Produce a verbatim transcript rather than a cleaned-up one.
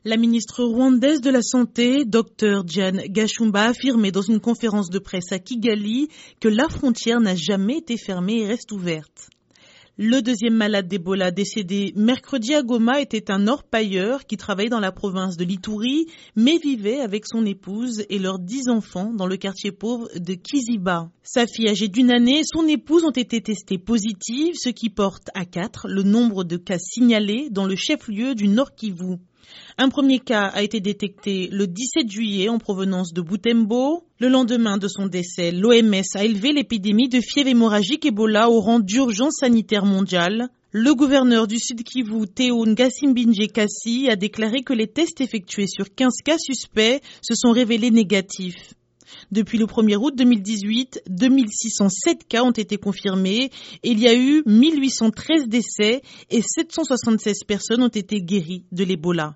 La ministre rwandaise de la Santé, Dr Diane Gashumba, a affirmé dans une conférence de presse à Kigali que la frontière n'a jamais été fermée et reste ouverte. Le deuxième malade d'Ebola décédé mercredi à Goma était un orpailleur qui travaillait dans la province de l'Ituri, mais vivait avec son épouse et leurs dix enfants dans le quartier pauvre de Kiziba. Sa fille âgée d'une année et son épouse ont été testées positives, ce qui porte à quatre le nombre de cas signalés dans le chef-lieu du Nord Kivu. Un premier cas a été détecté le dix-sept juillet en provenance de Butembo. Le lendemain de son décès, l'O M S a élevé l'épidémie de fièvre hémorragique Ebola au rang d'urgence sanitaire mondiale. Le gouverneur du Sud Kivu, Théo Ngasimbinje Kassi, a déclaré que les tests effectués sur quinze cas suspects se sont révélés négatifs. Depuis le premier août deux mille dix-huit, deux mille six cent sept cas ont été confirmés et il y a eu mille huit cent treize décès et sept cent soixante-seize personnes ont été guéries de l'Ebola.